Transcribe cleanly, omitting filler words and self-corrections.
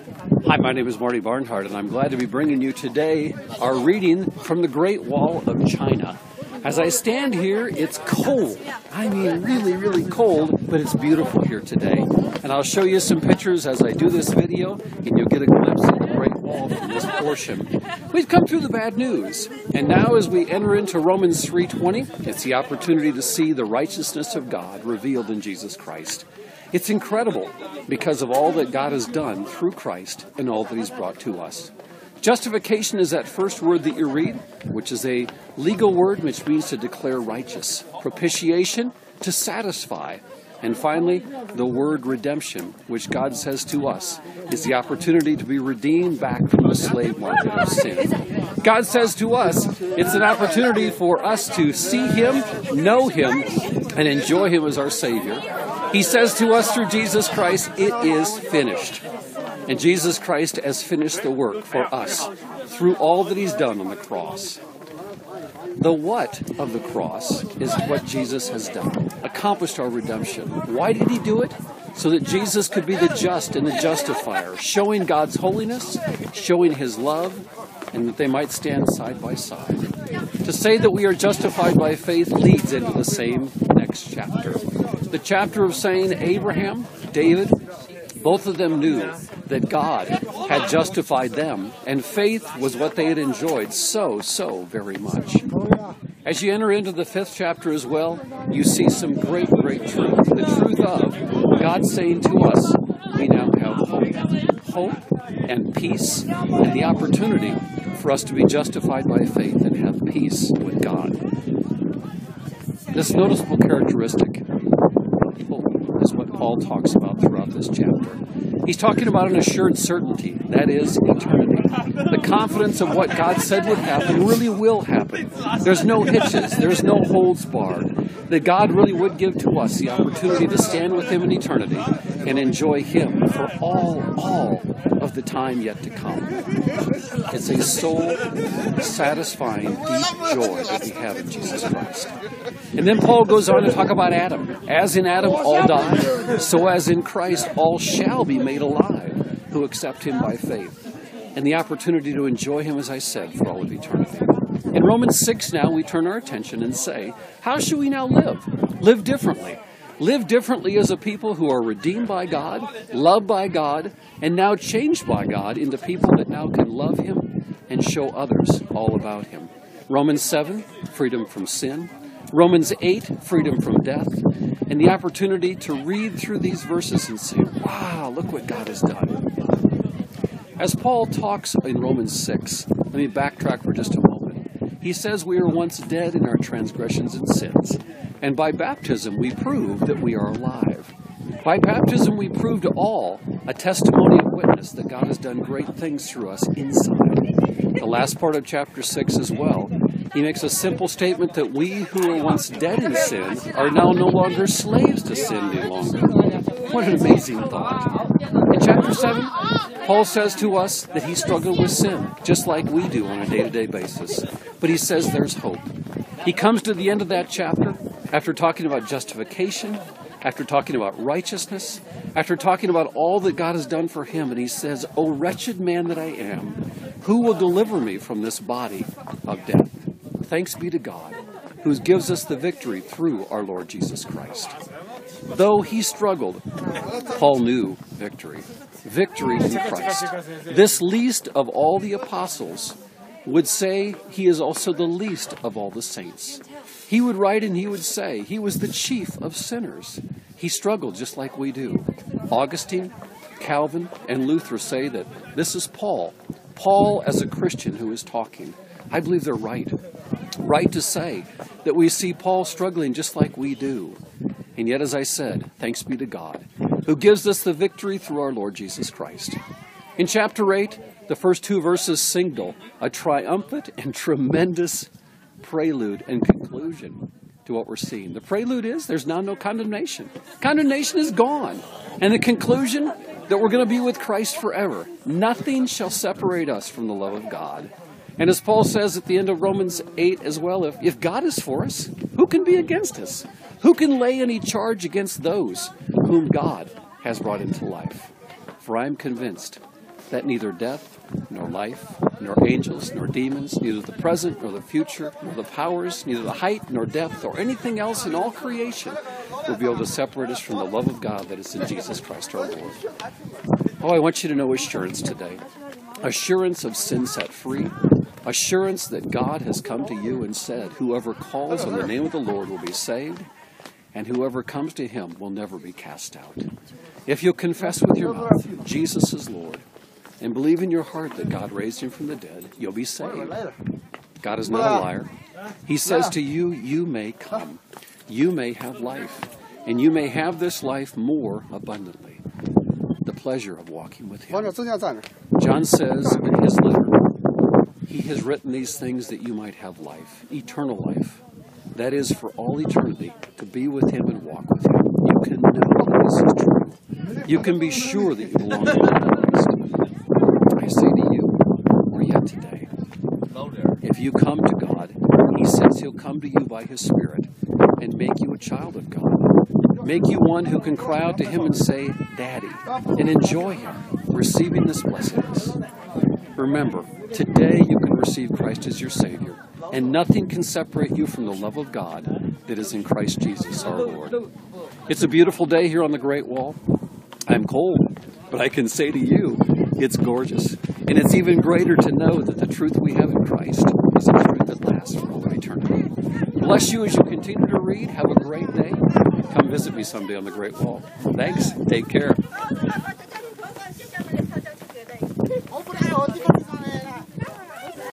Hi, my name is Marty Barnhart, and I'm glad to be bringing you today our reading from the Great Wall of China. As I stand here, it's cold. I mean, really, really cold, but it's beautiful here today. And I'll show you some pictures as I do this video, and you'll get a glimpse of the Great Wall from this portion. We've come through the bad news, and now as we enter into Romans 3:20, it's the opportunity to see the righteousness of God revealed in Jesus Christ. It's incredible because of all that God has done through Christ and all that He's brought to us. Justification is that first word that you read, which is a legal word which means to declare righteous. Propitiation, to satisfy. And finally, the word redemption, which God says to us, is the opportunity to be redeemed back from the slave market of sin. God says to us, it's an opportunity for us to see Him, know Him, and enjoy Him as our Savior. He says to us through Jesus Christ, it is finished. And Jesus Christ has finished the work for us through all that He's done on the cross. The what of the cross is what Jesus has done, accomplished our redemption. Why did He do it? So that Jesus could be the just and the justifier, showing God's holiness, showing His love, and that they might stand side by side. To say that we are justified by faith leads into the same next chapter. The chapter of saying Abraham, David, both of them knew that God had justified them, and faith was what they had enjoyed so very much. As you enter into the 5th chapter as well, you see some great truth. The truth of God saying to us, we now have hope and peace, and the opportunity for us to be justified by faith and have peace with God. This noticeable characteristic, hope, is what Paul talks about throughout this chapter. He's talking about an assured certainty, that is, eternity. The confidence of what God said would happen really will happen. There's no hitches, there's no holds barred. That God really would give to us the opportunity to stand with Him in eternity and enjoy Him for all of the time yet to come. It's a soul-satisfying, deep joy that we have in Jesus Christ. And then Paul goes on to talk about Adam. As in Adam all die, so as in Christ all shall be made alive who accept Him by faith. And the opportunity to enjoy Him, as I said, for all of eternity. In Romans 6 now, we turn our attention and say, how should we now live? Live differently. Live differently as a people who are redeemed by God, loved by God, and now changed by God into people that now can love Him and show others all about Him. Romans 7, freedom from sin. Romans 8, freedom from death. And the opportunity to read through these verses and say, wow, look what God has done. As Paul talks in Romans 6, let me backtrack for just a moment. He says we were once dead in our transgressions and sins, and by baptism we prove that we are alive. By baptism we prove to all a testimony of witness that God has done great things through us inside. The last part of chapter 6 as well, he makes a simple statement that we who were once dead in sin are now no longer slaves to sin any longer. What an amazing thought. In chapter 7, Paul says to us that he struggled with sin, just like we do on a day-to-day basis. But he says there's hope. He comes to the end of that chapter after talking about justification, after talking about righteousness, after talking about all that God has done for him, and he says, O wretched man that I am, who will deliver me from this body of death? Thanks be to God, who gives us the victory through our Lord Jesus Christ. Though he struggled, Paul knew victory. Victory in Christ. This least of all the apostles would say he is also the least of all the saints. He would write and he would say he was the chief of sinners. He struggled just like we do. Augustine, Calvin, and Luther say that this is Paul. Paul as a Christian who is talking. I believe they're right. Right to say that we see Paul struggling just like we do. And yet, as I said, thanks be to God, who gives us the victory through our Lord Jesus Christ. In chapter 8, the first 2 verses signal a triumphant and tremendous prelude and conclusion to what we're seeing. The prelude is there's now no condemnation. Condemnation is gone. And the conclusion that we're going to be with Christ forever. Nothing shall separate us from the love of God. And as Paul says at the end of Romans 8 as well, if God is for us, who can be against us? Who can lay any charge against those whom God has brought into life? For I am convinced that neither death, nor life, nor angels, nor demons, neither the present, nor the future, nor the powers, neither the height, nor depth, or anything else in all creation will be able to separate us from the love of God that is in Jesus Christ our Lord. Oh, I want you to know assurance today. Assurance of sin set free. Assurance that God has come to you and said, whoever calls on the name of the Lord will be saved, and whoever comes to him will never be cast out. If you'll confess with your mouth, Jesus is Lord, and believe in your heart that God raised him from the dead, you'll be saved. God is not a liar. He says to you, you may come. You may have life, and you may have this life more abundantly. The pleasure of walking with him. John says in his letter, he has written these things that you might have life, eternal life. That is for all eternity, to be with him and walk with him. You can know that this is true. You can be sure that you belong to Christ. I say to you, or yet today, if you come to God, he says he'll come to you by his Spirit and make you a child of God. Make you one who can cry out to him and say, Daddy, and enjoy him, receiving this blessedness. Remember, today you can receive Christ as your Savior, and nothing can separate you from the love of God that is in Christ Jesus our Lord. It's a beautiful day here on the Great Wall. I'm cold, but I can say to you, it's gorgeous. And it's even greater to know that the truth we have in Christ is a truth that lasts for all eternity. Bless you as you continue to read. Have a great day. Come visit me someday on the Great Wall. Thanks. Take care.